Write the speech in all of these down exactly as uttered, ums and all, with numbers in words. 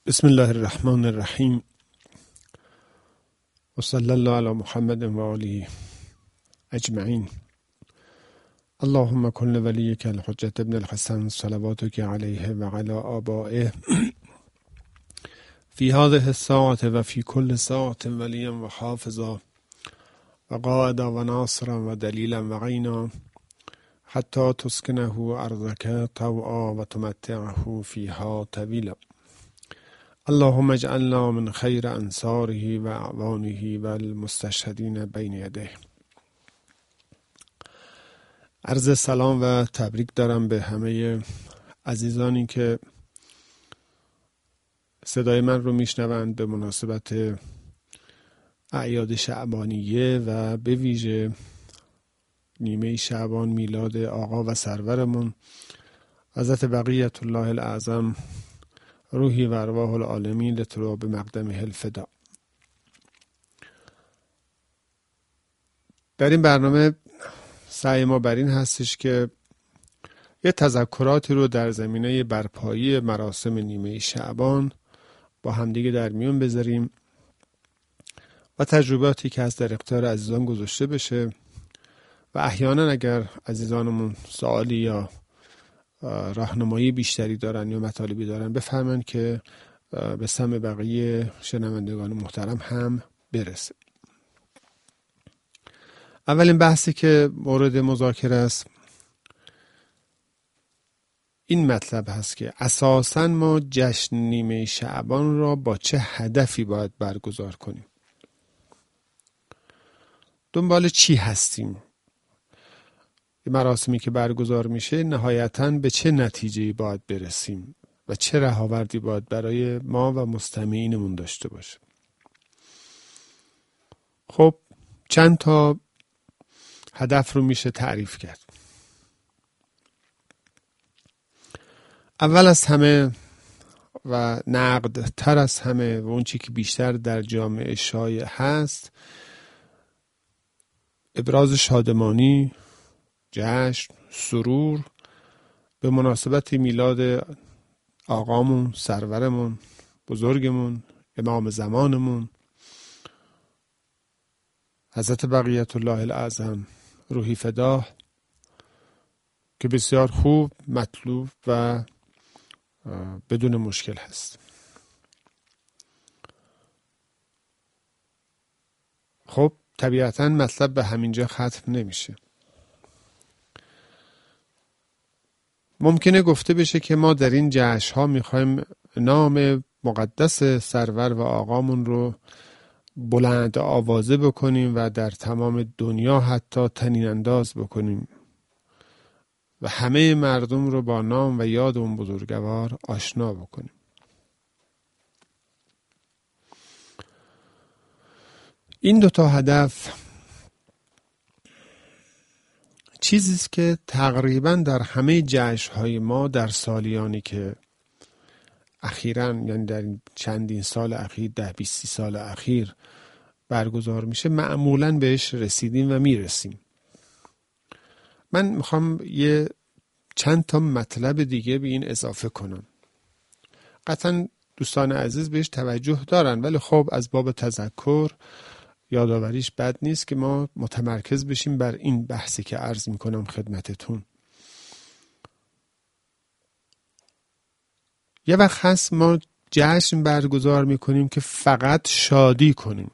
بسم الله الرحمن الرحیم و صلی الله علی محمد و آله اجمعین. اللهم کن لولیک الحجة ابن الحسن صلواتک علیه و علی آبائه فی هذه الساعة و فی کل ساعة ولیا و حافظا و قائدا و ناصرا و دلیلا و غینا حتی تسکنه ارضک طوعا و تمتعه فیها طویلا. اللهم اجعلنا من خیر انصاره و اعوانه و المستشهدین بین یدیه. عرض سلام و تبریک دارم به همه عزیزانی که صدای من رو میشنوند به مناسبت اعیاد شعبانیه و به ویژه نیمه شعبان میلاد آقا و سرورمون حضرت بقیت الله الاعظم روحی و ارواح العالمین لتراب مقدمه الفدا. در این برنامه سعی ما بر این هستش که یه تذکراتی رو در زمینه برپایی مراسم نیمه شعبان با همدیگه در میون بذاریم و تجرباتی که از در اختیار عزیزان گذاشته بشه و احیانا اگر عزیزانمون سوالی یا راهنمایی بیشتری دارن یا مطالبی دارن بفرمایند که به سمع بقیه شنوندگان محترم هم برسه. اولین بحثی که مورد مذاکره است این مطلب هست که اساساً ما جشن نیمه شعبان را با چه هدفی باید برگزار کنیم، دنبال چی هستیم، مراسمی که برگزار میشه نهایتاً به چه نتیجه‌ای باید برسیم و چه رهاوردی باید برای ما و مستمعینمون داشته باشه. خب چند تا هدف رو میشه تعریف کرد. اول از همه و نقد تر از همه و اون چی که بیشتر در جامعه شایع هست ابراز شادمانی، جشن، سرور به مناسبت میلاد آقامون، سرورمون، بزرگمون، امام زمانمون حضرت بقیت الله الاعظم روحی فدا، که بسیار خوب، مطلوب و بدون مشکل هست. خب طبیعتاً مطلب به همینجا ختم نمیشه. ممکنه گفته بشه که ما در این جشن ها میخوایم نام مقدس سرور و آقامون رو بلند آوازه بکنیم و در تمام دنیا حتی طنین انداز بکنیم و همه مردم رو با نام و یاد اون بزرگوار آشنا بکنیم. این دوتا هدف چیزیست که تقریباً در همه جشن‌های ما در سالیانی که اخیراً، یعنی در چندین سال اخیر، ده بیست سال اخیر برگزار میشه، معمولاً بهش رسیدیم و میرسیم. من میخوام یه چند تا مطلب دیگه به این اضافه کنم. قطعاً دوستان عزیز بهش توجه دارن، ولی خب از باب تذکر یادآوریش بد نیست که ما متمرکز بشیم بر این بحثی که عرض میکنم خدمتتون. یه وقت هست ما جشن برگزار میکنیم که فقط شادی کنیم.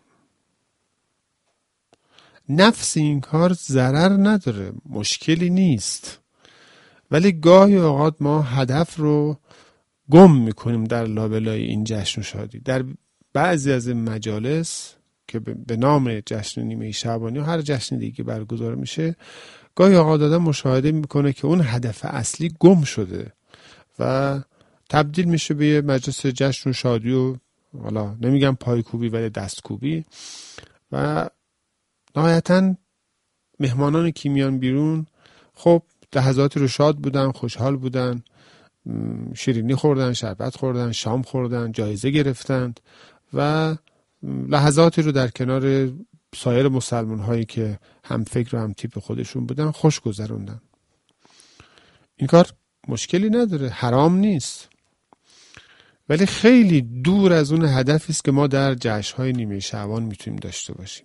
نفس این کار ضرر نداره، مشکلی نیست، ولی گاهی اوقات ما هدف رو گم میکنیم در لابلای این جشن و شادی. در بعضی از این مجالس که به نام جشن نیمه شعبانی و هر جشن دیگه برگزار میشه، گاهی اوقات آدم مشاهده میکنه که اون هدف اصلی گم شده و تبدیل میشه به یه مجلس جشن و شادی و حالا نمیگم پایکوبی ولی دستکوبی و نهایتاً مهمانانی که میان بیرون خب لحظاتی رو شاد بودن، خوشحال بودن، شیرینی خوردن، شربت خوردن، شام خوردن، جایزه گرفتند و لحظاتی رو در کنار سایر مسلمان هایی که هم فکر و هم تیپ خودشون بودن خوش گذروندن. این کار مشکلی نداره، حرام نیست. ولی خیلی دور از اون هدفی است که ما در جشن‌های نیمه شعبان میتونیم داشته باشیم.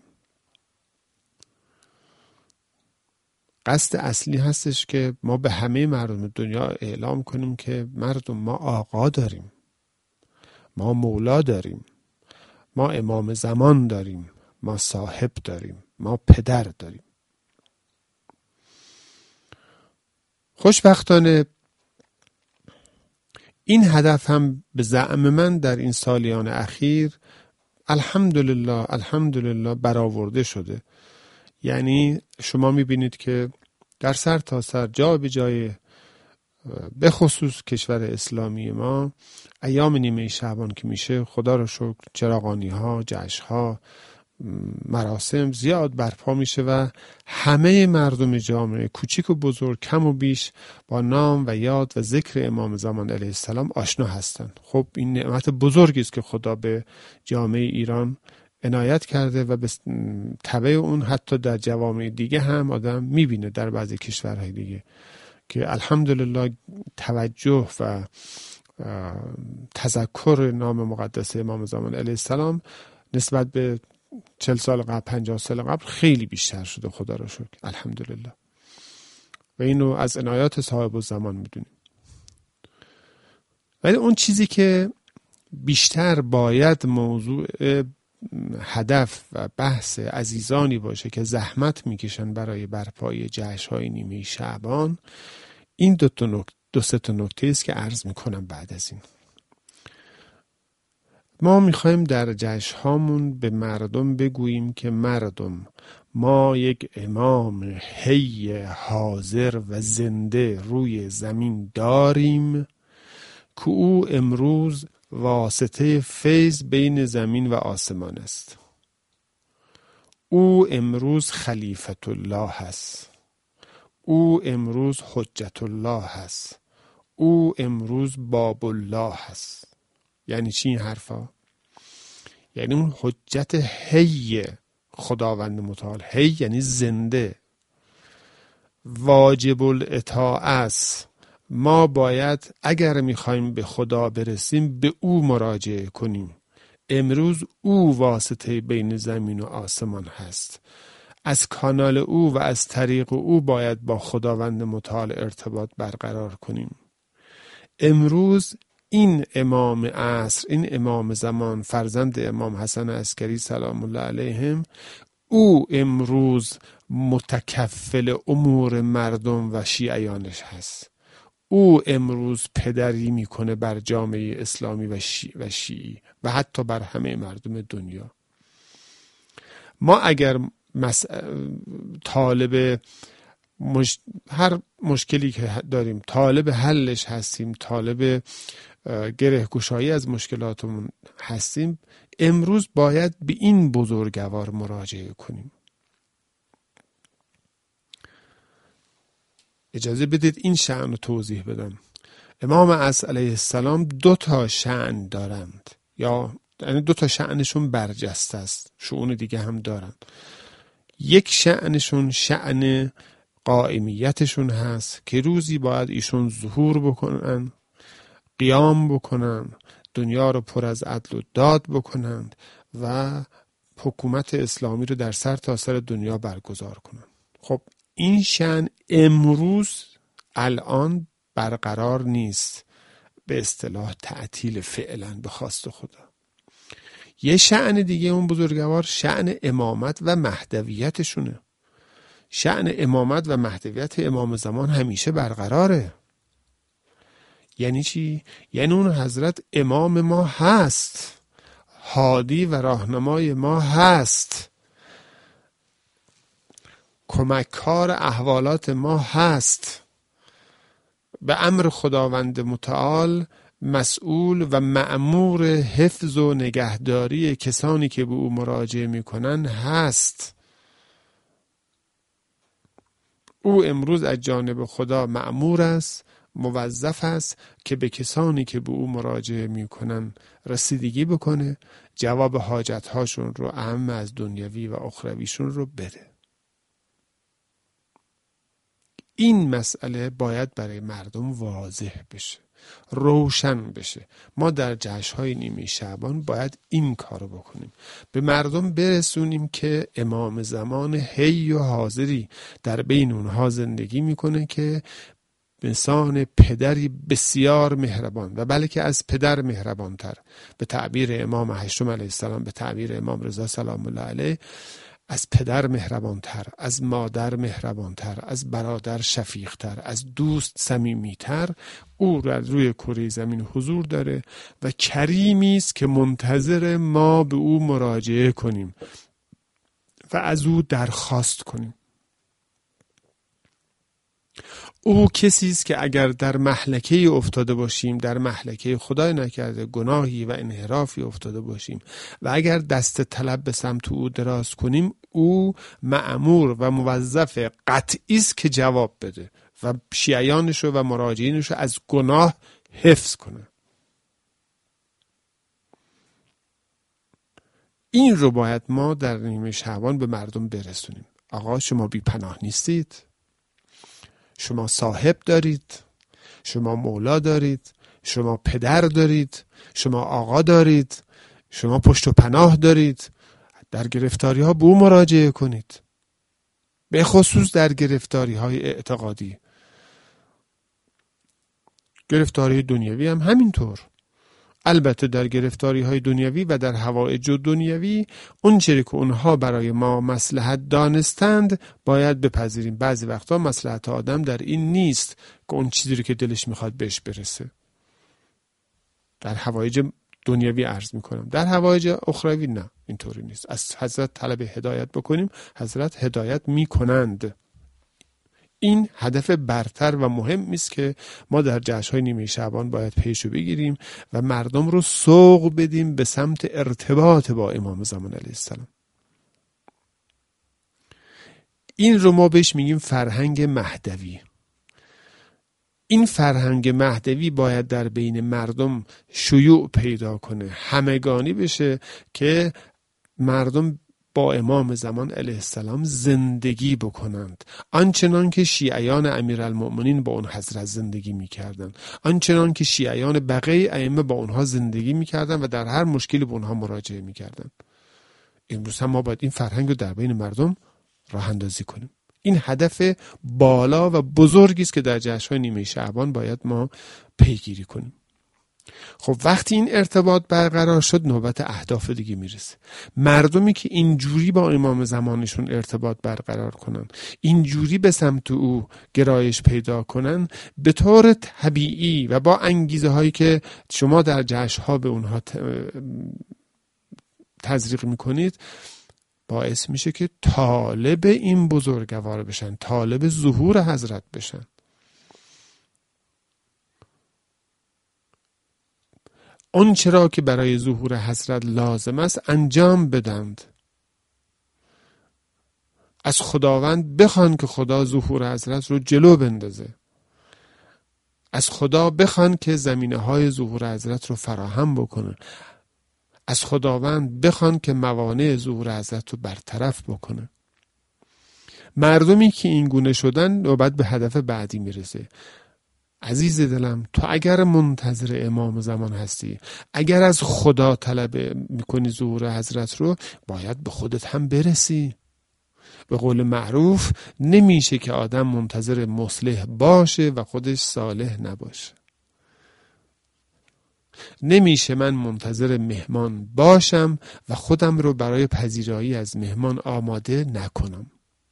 قصد اصلی هستش که ما به همه مردم دنیا اعلام کنیم که مردم، ما آقا داریم، ما مولا داریم، ما امام زمان داریم، ما صاحب داریم، ما پدر داریم. خوشبختانه این هدف هم به زعم من در این سالیان اخیر الحمدلله الحمدلله برآورده شده. یعنی شما میبینید که در سر تا سر، جا به جای، به خصوص کشور اسلامی ما، ایام نیمه شعبان که میشه، خدا رو شکر چراغانی ها، جشن ها، مراسم زیاد برپا میشه و همه مردم جامعه، کوچیک و بزرگ، کم و بیش، با نام و یاد و ذکر امام زمان علیه السلام آشنا هستند. خب این نعمت بزرگی است که خدا به جامعه ایران عنایت کرده و به تبع اون حتی در جوامع دیگه هم آدم میبینه، در بعضی کشورهای دیگه، که الحمدلله توجه و تذکر نام مقدس امام زمان علیه السلام نسبت به چهل سال قبل، پنجاه سال قبل خیلی بیشتر شده، خدا را شکر، الحمدلله. و اینو از عنایات صاحب الزمان میدونیم. ولی اون چیزی که بیشتر باید موضوع هدف و بحث عزیزانی باشه که زحمت میکشن برای برپای جشن‌های نیمه شعبان، این دو تا نکته دو سه تا نکته است که عرض میکنم بعد از این. ما میخوایم در جشن‌هامون به مردم بگوییم که مردم، ما یک امام حی حاضر و زنده روی زمین داریم که او امروز واسطه فیض بین زمین و آسمان است. او امروز خلیفت الله هست. او امروز حجت الله هست. او امروز باب الله هست. یعنی چی این حرفا؟ یعنی اون حجت حی خداوند متعال، حی یعنی زنده، واجب الاطاعت. ما باید اگر میخوایم به خدا برسیم به او مراجعه کنیم. امروز او واسطه بین زمین و آسمان هست. از کانال او و از طریق او باید با خداوند متعال ارتباط برقرار کنیم. امروز این امام عصر، این امام زمان، فرزند امام حسن عسکری سلام الله علیهم، او امروز متکفل امور مردم و شیعیانش هست. او امروز پدری میکنه بر جامعه اسلامی و شیعی و شیعی و حتی بر همه مردم دنیا. ما اگر مس... طالب مش... هر مشکلی که داریم طالب حلش هستیم، طالب گره گشایی از مشکلاتمون هستیم، امروز باید به این بزرگوار مراجعه کنیم. اجازه بدید این شأن رو توضیح بدم. امام عصر علیه السلام دو تا شأن دارند، یا یعنی دو تا شأنشون برجسته است، شؤون دیگه هم دارند. یک شأنشون شأن قائمیتشون هست که روزی باید ایشون ظهور بکنن، قیام بکنن، دنیا رو پر از عدل و داد بکنند و حکومت اسلامی رو در سر تا سر دنیا برگزار کنند. خب این شأن امروز الان برقرار نیست، به اصطلاح تعطیل فعلا به خواست خدا. یه شأن دیگه اون بزرگوار شأن امامت و مهدویتشونه. شأن امامت و مهدویت امام زمان همیشه برقراره. یعنی چی؟ یعنی اون حضرت امام ما هست، هادی و راهنمای ما هست، کمککار احوالات ما هست، به امر خداوند متعال مسئول و مأمور حفظ و نگهداری کسانی که به او مراجعه میکنن هست. او امروز از جانب خدا مأمور است، موظف است که به کسانی که به او مراجعه میکنن رسیدگی بکنه، جواب حاجت هاشون رو، اهم از دنیوی و اخرویشون رو بده. این مسئله باید برای مردم واضح بشه. روشن بشه. ما در جشن‌های نیمه شعبان باید این کارو بکنیم، به مردم برسونیم که امام زمان حی و حاضری در بین اونها زندگی میکنه که بسان پدری بسیار مهربان و بلکه از پدر مهربانتر، به تعبیر امام هشتم علیه السلام، به تعبیر امام رضا سلام الله علیه، از پدر مهربانتر، از مادر مهربانتر، از برادر شفیقتر، از دوست صمیمیتر او را روی کره زمین حضور داره و کریمی است که منتظر ما به او مراجعه کنیم و از او درخواست کنیم. او کسی است که اگر در مهلکه افتاده باشیم، در مهلکه خدای نکرده گناهی و انحرافی افتاده باشیم و اگر دست طلب به سمت او دراز کنیم، او مأمور و موظف قطعی است که جواب بده و شیعیانش و مراجعینش از گناه حفظ کنه. این رو باید ما در نیمه شعبان به مردم برسونیم. آقا شما بی پناه نیستید، شما صاحب دارید، شما مولا دارید، شما پدر دارید، شما آقا دارید، شما پشت و پناه دارید. در گرفتاری ها به او مراجعه کنید، به خصوص در گرفتاری های اعتقادی. گرفتاری دنیوی هم همینطور. البته در گرفتاری های دنیوی و در حوائج دنیوی اون چیزی که اونها برای ما مصلحت دانستند باید بپذیریم. بعضی وقتا مصلحت آدم در این نیست که اون چیزی رو که دلش میخواد بهش برسه. در حوائج دنیوی عرض میکنم، در حوائج اخروی نه، اینطوری نیست. از حضرت طلب هدایت بکنیم، حضرت هدایت میکنند. این هدف برتر و مهم است که ما در جشن‌های نیمه شعبان باید پیشو بگیریم و مردم رو سوق بدیم به سمت ارتباط با امام زمان علیه السلام. این رو ما بهش میگیم فرهنگ مهدوی. این فرهنگ مهدوی باید در بین مردم شیوع پیدا کنه، همگانی بشه که مردم با امام زمان علیه السلام زندگی بکنند، آنچنان که شیعیان امیرالمؤمنین با اون حضرت زندگی میکردند، آنچنان که شیعیان بقیه ائمه با اونها زندگی میکردند و در هر مشکلی به اونها مراجعه میکردند. امروز هم ما باید این فرهنگ رو در بین مردم راه اندازی کنیم. این هدف بالا و بزرگی است که در جشن‌های نیمه شعبان باید ما پیگیری کنیم. خب وقتی این ارتباط برقرار شد، نوبت اهداف دیگه میرسه. مردمی که اینجوری با امام زمانشون ارتباط برقرار کنن، اینجوری به سمت او گرایش پیدا کنن، به طور طبیعی و با انگیزه هایی که شما در جشن‌ها به اونها تزریق میکنید، باعث میشه که طالب این بزرگوار بشن، طالب ظهور حضرت بشن. اون چرا که برای ظهور حضرت لازم است انجام بدند. از خداوند بخوان که خدا ظهور حضرت رو جلو بندازه. از خدا بخوان که زمینه های ظهور حضرت رو فراهم بکنه. از خداوند بخوان که موانع ظهور حضرت رو برطرف بکنه. مردمی که این گونه شدن نوبت به هدف بعدی میرسه. عزیز دلم، تو اگر منتظر امام زمان هستی، اگر از خدا طلب میکنی ظهور حضرت رو، باید به خودت هم برسی. به قول معروف نمیشه که آدم منتظر مصلح باشه و خودش صالح نباشه. نمیشه من منتظر مهمان باشم و خودم رو برای پذیرایی از مهمان آماده نکنم.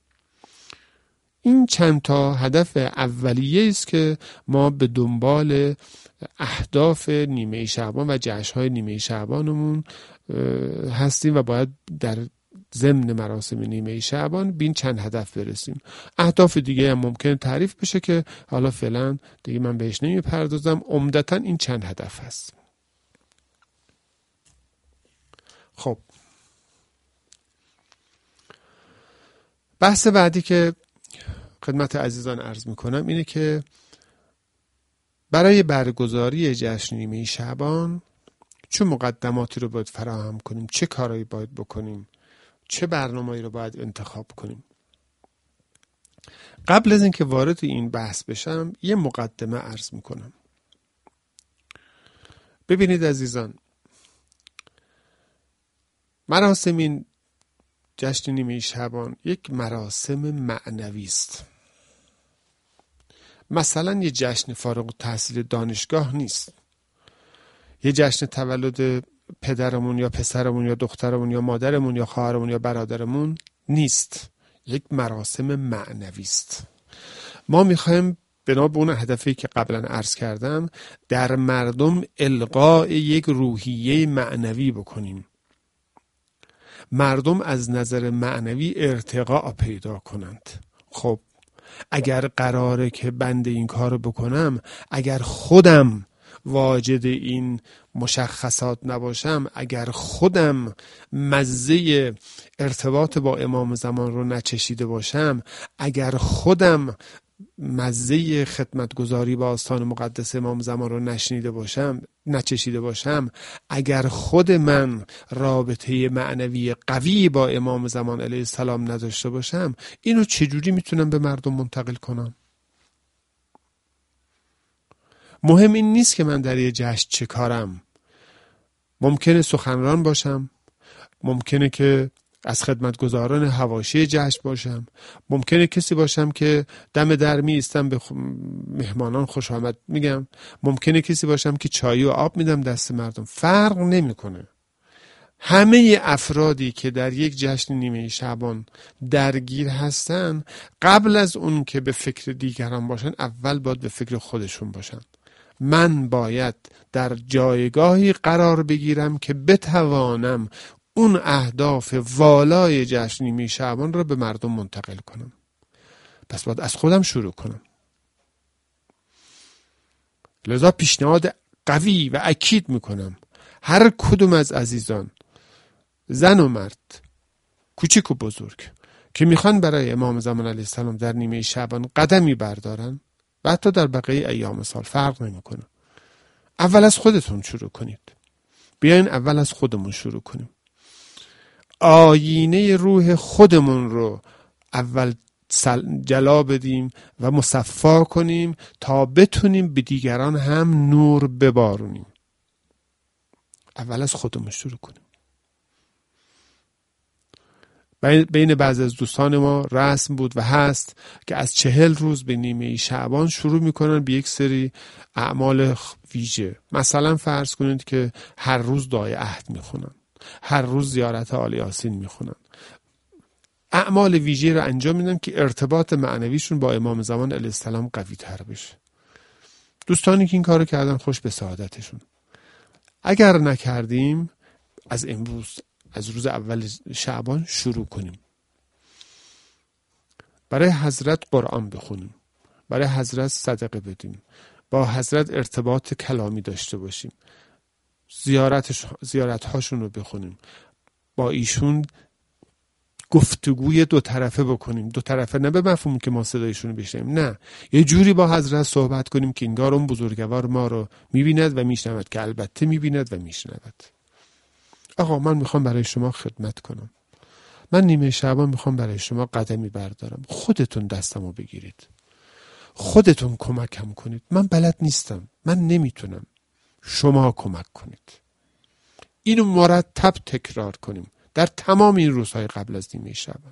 این چند تا هدف اولیه است که ما به دنبال اهداف نیمه شعبان و جشن‌های نیمه شعبانمون هستیم و باید در ضمن مراسم نیمه شعبان به این چند هدف برسیم. اهداف دیگه هم ممکنه تعریف بشه که حالا فعلا دیگه من بهش نمیپردازم. عمدتاً این چند هدف هست. خب بحث بعدی که خدمت عزیزان عرض میکنم اینه که برای برگزاری جشن نیمه شعبان چه مقدماتی رو باید فراهم کنیم، چه کارهایی باید بکنیم، چه برنامه‌ای رو باید انتخاب کنیم. قبل از اینکه وارد این بحث بشم یه مقدمه عرض میکنم. ببینید عزیزان، مراسم این جشن نیمه شعبان یک مراسم معنوی است. مثلا یه جشن فارغ التحصیل دانشگاه نیست، یه جشن تولد پدرمون یا پسرمون یا دخترمون یا مادرمون یا خواهرمون یا برادرمون نیست، یک مراسم معنوی است. ما میخوایم بنا به اون هدفی که قبلا عرض کردم در مردم القاء یک روحیه معنوی بکنیم، مردم از نظر معنوی ارتقاء پیدا کنند. خب اگر قراره که بنده این کارو بکنم، اگر خودم واجد این مشخصات نباشم، اگر خودم مزه ارتباط با امام زمان رو نچشیده باشم، اگر خودم مزه خدمتگزاری با آستان مقدس امام زمان رو نشنیده باشم، نچشیده باشم، اگر خود من رابطه معنوی قوی با امام زمان علیه السلام نداشته باشم، اینو چجوری میتونم به مردم منتقل کنم؟ مهم این نیست که من در یه جشن چه کارم. ممکنه سخنران باشم، ممکنه که از خدمتگزاران حواشی جشن باشم، ممکنه کسی باشم که دم در می ایستم به مهمانان خوش آمد میگم، ممکنه کسی باشم که چای و آب میدم دست مردم. فرق نمیکنه. همه افرادی که در یک جشن نیمه شعبان درگیر هستن، قبل از اون که به فکر دیگران باشن، اول باید به فکر خودشون باشن. من باید در جایگاهی قرار بگیرم که بتوانم اون اهداف والای جشن نیمه شعبان را به مردم منتقل کنم. پس باید از خودم شروع کنم. لذا پیشنهاد قوی و اکید میکنم هر کدوم از عزیزان، زن و مرد، کوچیک و بزرگ، که میخوان برای امام زمان علیه السلام در نیمه شعبان قدمی بردارن و حتی در بقیه ایام سال فرق نمیکنه، اول از خودتون شروع کنید. بیاین اول از خودمون شروع کنیم. آینه روح خودمون رو اول جلا بدیم و مصفا کنیم تا بتونیم به دیگران هم نور ببارونیم. اول از خودمون شروع کنیم. بین بعض از دوستان ما رسم بود و هست که از چهل روز به نیمه شعبان شروع میکنن به یک سری اعمال ویژه. مثلا فرض کنید که هر روز دعای عهد میخونن، هر روز زیارت آل یاسین میخونن، اعمال ویژه رو انجام میدن که ارتباط معنویشون با امام زمان علیه السلام قوی تر بشه. دوستانی که این کارو کردن خوش به سعادتشون. اگر نکردیم، از امروز، از روز اول شعبان شروع کنیم. برای حضرت قرآن بخونیم، برای حضرت صدقه بدیم، با حضرت ارتباط کلامی داشته باشیم، زیارتش زیارت هاشون رو بخونیم، با ایشون گفتگوی دو طرفه بکنیم. دو طرفه نه به مفهوم که ما صدایشون رو بشنویم، نه، یه جوری با حضرت صحبت کنیم که انگار اون بزرگوار ما رو میبیند و میشنود، که البته میبیند و میشنود. آقا من میخوام برای شما خدمت کنم، من نیمه شعبان میخوام برای شما قدمی بردارم، خودتون دستمو بگیرید، خودتون کمکم کنید. من بلد نیستم، من نمیتونم، شما کمک کنید. اینو مرتب تکرار کنیم در تمام این روزهای قبل از نیمه شعبان.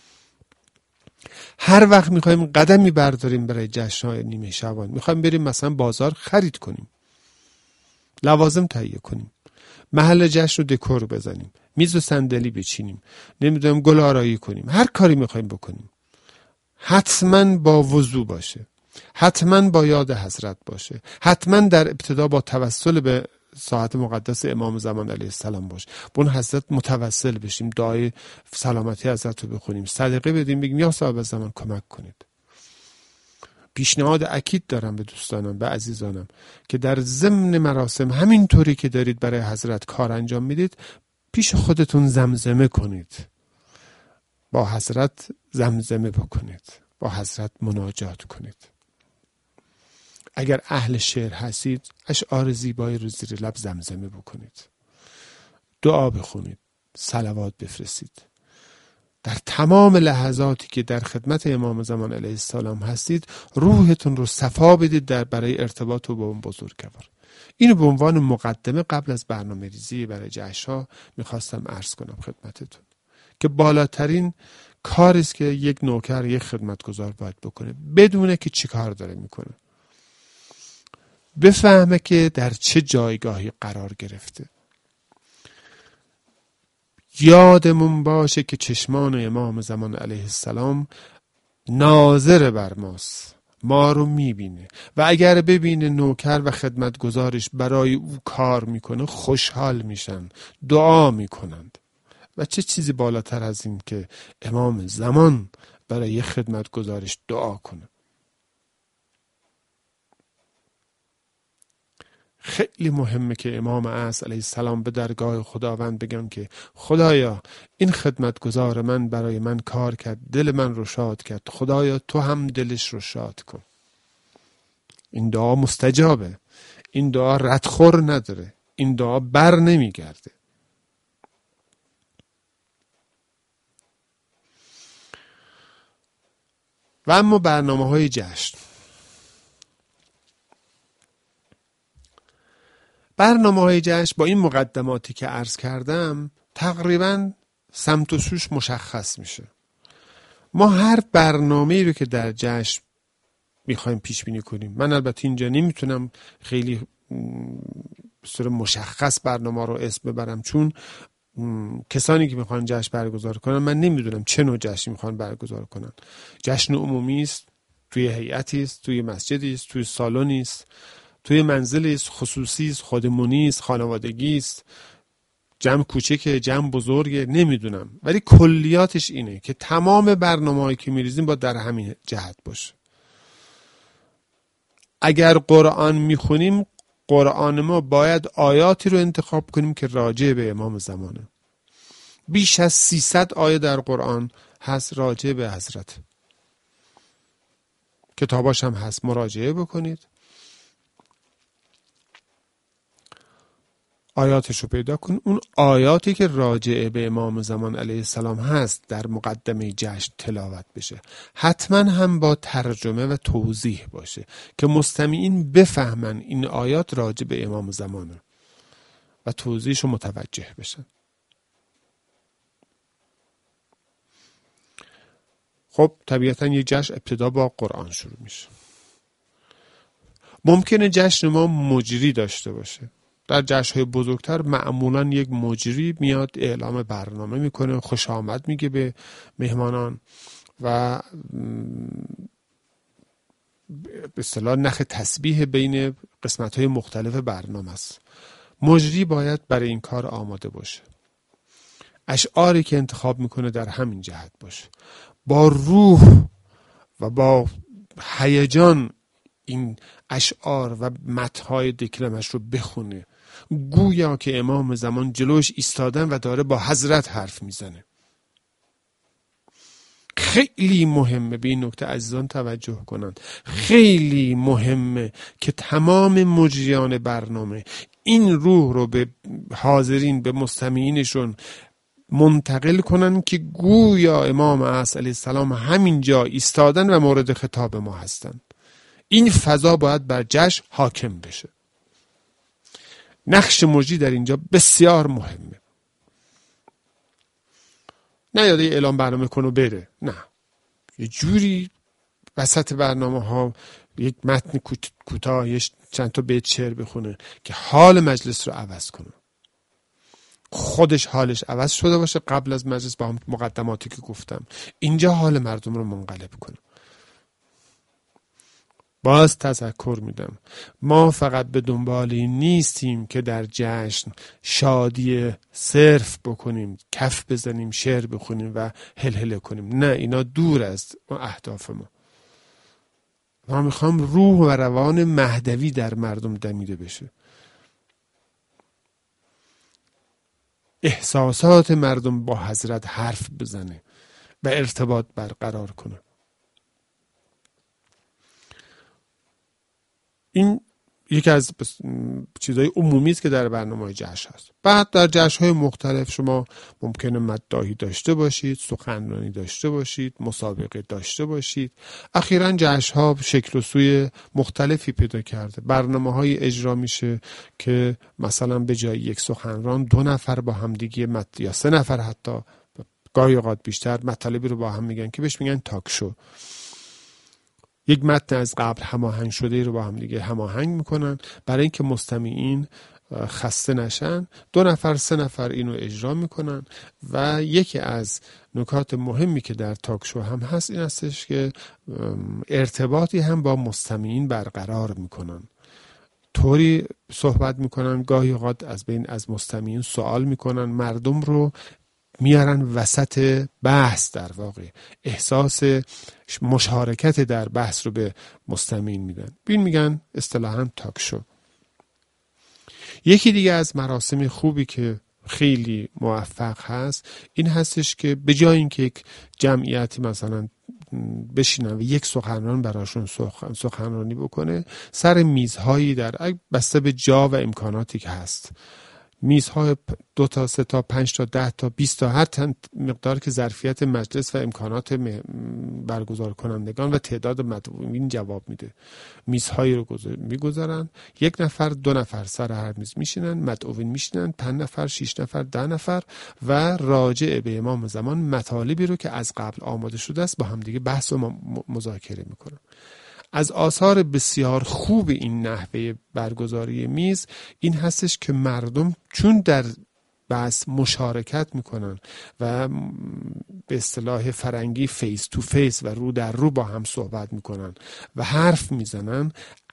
هر وقت میخوایم قدمی برداریم برای جشن‌های نیمه شعبان، میخوایم بریم مثلا بازار خرید کنیم، لوازم تهیه کنیم، محل جشن رو دکور بزنیم، میز و صندلی بچینیم، نمیدونم گل آرایی کنیم، هر کاری میخوایم بکنیم، حتما با وضو باشه، حتما با یاد حضرت باشه، حتما در ابتدا با توسل به ساعت مقدس امام زمان علیه السلام باشه، به اون حضرت متوسل بشیم، دعای سلامتی حضرت رو بخونیم، صدقه بدیم، بگیم یا صاحب زمان کمک کنید. پیشنهاد اکید دارم به دوستانم، به عزیزانم، که در ضمن مراسم همینطوری که دارید برای حضرت کار انجام میدید، پیش خودتون زمزمه کنید، با حضرت زمزمه بکنید، با حضرت مناجات کنید. اگر اهل شعر هستید، اشعار زیبایی رو زیر لب زمزمه بکنید، دعا بخونید، صلوات بفرستید. در تمام لحظاتی که در خدمت امام زمان علیه السلام هستید، روحتون رو صفا بدید در برای ارتباط با اون بزرگوار. اینو به عنوان مقدمه قبل از برنامه ریزی برای جشن‌ها میخواستم عرض کنم خدمتتون که بالاترین کاری است که یک نوکر، یک خدمتگزار باید بکنه، بدونه که چی کار داره میکنه، بفهمه که در چه جایگاهی قرار گرفته. یادمون باشه که چشمان امام زمان علیه السلام ناظر بر ماست، ما رو میبینه و اگر ببینه نوکر و خدمتگزارش برای او کار میکنه خوشحال میشن، دعا میکنند. و چه چیزی بالاتر از این که امام زمان برای خدمتگزارش دعا کنه. خیلی مهمه که امام اعظم علیه السلام به درگاه خداوند بگن که خدایا این خدمتگزار من برای من کار کرد، دل من رو شاد کرد، خدایا تو هم دلش رو شاد کن. این دعا مستجابه، این دعا ردخور نداره، این دعا بر نمیگرده. و اما برنامه های جشن، برنامه های جشن با این مقدماتی که عرض کردم تقریبا سمت و سوش مشخص میشه. ما هر برنامه‌ای رو که در جشن میخوایم پیش بینی کنیم، من البته اینجا نمیتونم خیلی بسیار مشخص برنامه رو اسم ببرم، چون کسانی که میخوان جشن برگزار کنن من نمیدونم چه نوع جشنی میخوان برگزار کنن. جشن عمومی است، توی هیئتی است، توی مسجدی است، توی سالنی است، توی منزلی است، خصوصی است، خودمونی است، خانوادگی است، جمع کوچکه، جمع بزرگه، نمیدونم، ولی کلیاتش اینه که تمام برنامه‌هایی که میریزیم با در همین جهت باشه. اگر قرآن میخونیم، قرآن ما باید آیاتی رو انتخاب کنیم که راجع به امام زمانه. بیش از سیصد آیه در قرآن هست راجع به حضرت. کتاباش هم هست، مراجعه بکنید، آیاتش رو پیدا کن. اون آیاتی که راجع به امام زمان علیه السلام هست در مقدمه جشن تلاوت بشه، حتما هم با ترجمه و توضیح باشه که مستمعین بفهمن این آیات راجع به امام زمانه و توضیحش رو متوجه بشن. خب طبیعتا یک جشن ابتدا با قرآن شروع میشه. ممکنه جشن ما مجری داشته باشه. در جشن‌های بزرگتر معمولاً یک مجری میاد اعلام برنامه میکنه، خوش آمد میگه به مهمانان و به اصطلاح نخ تسبیح بین قسمت‌های مختلف برنامه است. مجری باید برای این کار آماده باشه. اشعاری که انتخاب میکنه در همین جهت باشه، با روح و با هیجان این اشعار و متن‌های دکلمش رو بخونه، گویا که امام زمان جلوش ایستادن و داره با حضرت حرف میزنه. خیلی مهمه به این نکته عزیزان توجه کنند. خیلی مهمه که تمام مجریان برنامه این روح رو به حاضرین، به مستمعینشون منتقل کنن که گویا امام اعظم علیه السلام همینجا ایستادن و مورد خطاب ما هستن. این فضا باید بر جشن حاکم بشه. نقش مجری در اینجا بسیار مهمه. نه یاده اعلام برنامه کن و بره، نه، یه جوری وسط برنامه ها یک متن کوتاه چند تا بیت شعر بخونه که حال مجلس رو عوض کنه، خودش حالش عوض شده باشه قبل از مجلس با هم مقدماتی که گفتم، اینجا حال مردم رو منقلب کنه. باز تذکر میدم، ما فقط به دنبال این نیستیم که در جشن شادی صرف بکنیم، کف بزنیم، شعر بخونیم و هلهله کنیم. نه، اینا دور از اهداف ما. ما میخوام روح و روان مهدوی در مردم دمیده بشه، احساسات مردم با حضرت حرف بزنه و ارتباط برقرار کنه. این یکی از چیزهای عمومی است که در برنامه‌های جشن هست. بعد در جشن‌های مختلف شما ممکنه مداحی داشته باشید، سخنرانی داشته باشید، مسابقه داشته باشید. اخیراً جشن‌ها شکل و سوی مختلفی پیدا کرده. برنامه‌های اجرا میشه که مثلا به جای یک سخنران دو نفر با هم دیگه مت... یا سه نفر حتی گاهی اوقات بیشتر مطالبی رو با هم میگن که بهش میگن تاک شو. یک متن از قبل هماهنگ شده رو با هم دیگه هماهنگ میکنن برای اینکه مستمعین خسته نشن. دو نفر سه نفر اینو اجرا میکنن و یکی از نکات مهمی که در تاک شو هم هست این هستش که ارتباطی هم با مستمعین برقرار میکنن. طوری صحبت میکنن گاهی اوقات از بین از مستمعین سوال میکنن، مردم رو میارن وسط بحث، در واقع احساس مشارکت در بحث رو به مستمعین میدن. بین میگن اصطلاحاً تاک شو. یکی دیگه از مراسم خوبی که خیلی موفق هست این هستش که به جای اینکه یک جمعیتی مثلا بشینن و یک سخنران براشون سخنرانی بکنه، سر میزهایی در بسته به جا و امکاناتی که هست، میزهای دو تا سه تا پنج تا ده تا بیست تا هر مقدار که ظرفیت مجلس و امکانات برگزار کنندگان و تعداد مدعوین جواب میده، میزهایی رو میگذارن، یک نفر دو نفر سر هر میز میشینن، مدعوین میشینن پنج نفر شش نفر ده نفر و راجع به امام زمان مطالبی رو که از قبل آماده شده است با هم دیگه بحث و مذاکره میکنن. از آثار بسیار خوب این نحوه برگزاری میز این هستش که مردم چون در بحث مشارکت میکنن و به اصطلاح فرنگی فیس تو فیس و رو در رو با هم صحبت میکنن و حرف میزنن،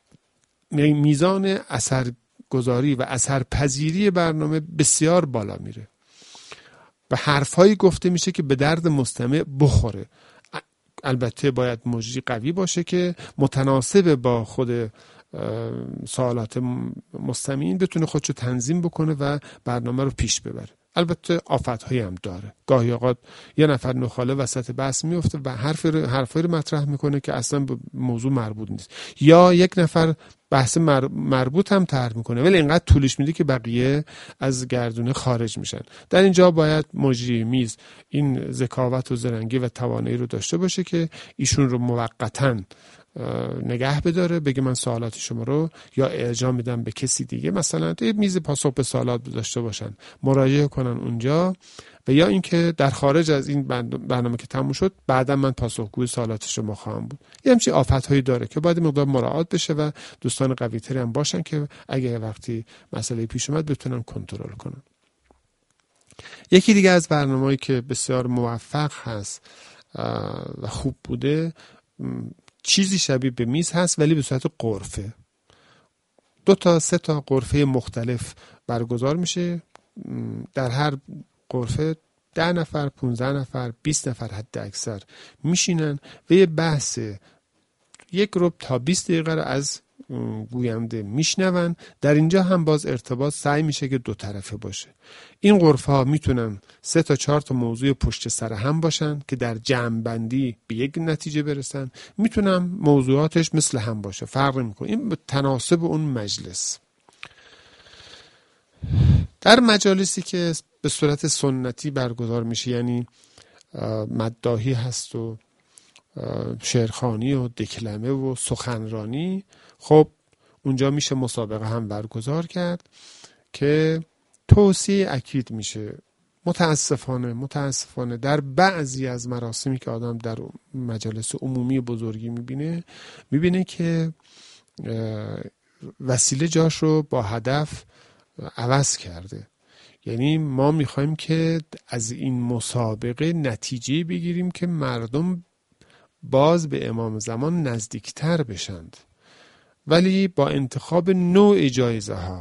میزان اثرگذاری و اثرپذیری برنامه بسیار بالا میره و حرفهایی گفته میشه که به درد مستمع بخوره. البته باید مجری قوی باشه که متناسب با خود سوالات مستمعین بتونه خودشو تنظیم بکنه و برنامه رو پیش ببره. البته آفت‌هایی هم داره. گاهی اوقات یه نفر نخاله وسط بحث میفته و حرف رو حرفی رو مطرح میکنه که اصلا به موضوع مربوط نیست، یا یک نفر بحث مربوط هم طرح میکنه ولی اینقدر طولش میده که بقیه از گردونه خارج میشن. در اینجا باید مجری میز این ذکاوت و زرنگی و توانایی رو داشته باشه که ایشون رو موقتاً نگه بداره، بگه من سوالات شما رو یا ارجاع میدم به کسی دیگه، مثلا یه میز پاسخ به سوالات داشته باشن، مراجعه کنن اونجا، و یا اینکه در خارج از این برنامه که تموم شد بعدا من پاسخگوی سوالات شما خواهم بود. یه همچین آفت‌هایی داره که باید مقدار مراعات بشه و دوستان قوی‌تری هم باشن که اگه وقتی مسئله پیش اومد بتونن کنترل کنن. یکی دیگه از برنامه‌ای که بسیار موفق هست و خوب بوده چیزی شبیه به میز هست ولی به صورت غرفه. دو تا سه تا غرفه مختلف برگزار میشه، در هر غرفه ده نفر پونزده نفر بیست نفر حد اکثر میشینن و یه بحث یک ربع تا بیست دقیقه رو از گوینده میشنون. در اینجا هم باز ارتباط سعی میشه که دو طرفه باشه. این غرفه ها میتونن سه تا چهار تا موضوع پشت سر هم باشن که در جمع بندی به یک نتیجه برسن، میتونن موضوعاتش مثل هم باشه، فرق نمیکنه، این به تناسب اون مجلس. در مجالسی که به صورت سنتی برگزار میشه، یعنی مداحی هست و شعرخوانی و دکلمه و سخنرانی، خب اونجا میشه مسابقه هم برگزار کرد که توصیه اکید میشه. متاسفانه متاسفانه در بعضی از مراسمی که آدم در مجالس عمومی بزرگی میبینه میبینه که وسیله جاش رو با هدف عوض کرده. یعنی ما میخوایم که از این مسابقه نتیجه بگیریم که مردم باز به امام زمان نزدیکتر بشند، ولی با انتخاب نوع جایزه ها.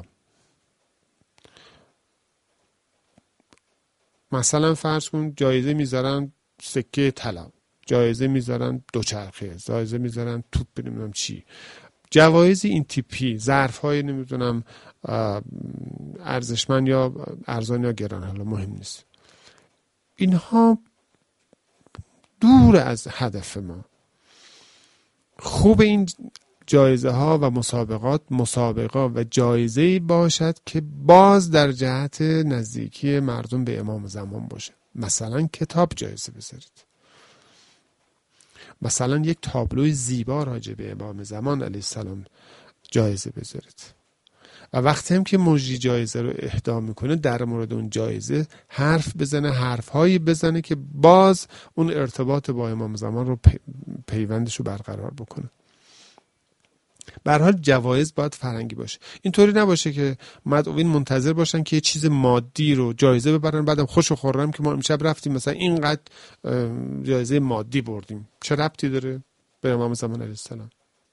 مثلا فرض کن جایزه میذارن سکه طلا، جایزه میذارن دوچرخه، جایزه میذارن توپ، نمیدونم چی، جوایز این تیپی، ظرف های نمیدونم ارزشمند یا ارزان یا گران، حالا مهم نیست. اینها دور از هدف ما. خوب این جایزه ها و مسابقات مسابقه و جایزه‌ای باشد که باز در جهت نزدیکی مردم به امام زمان باشه. مثلا کتاب جایزه بذارید، مثلا یک تابلوی زیبا راجع به امام زمان علیه السلام جایزه بذارید و وقتی هم که مجری جایزه رو اهدا میکنه در مورد اون جایزه حرف بزنه، حرفهایی بزنه که باز اون ارتباط با امام زمان رو پی، پیوندش رو برقرار بکنه. به هر حال جوایز باید فرنگی باشه. اینطوری نباشه که مدعوین منتظر باشن که یه چیز مادی رو جایزه ببرن بعدم خوش و خرم که ما امشب رفتیم مثلا اینقدر جایزه مادی بردیم. چه ربطی داره به امام زمان علیه السلام؟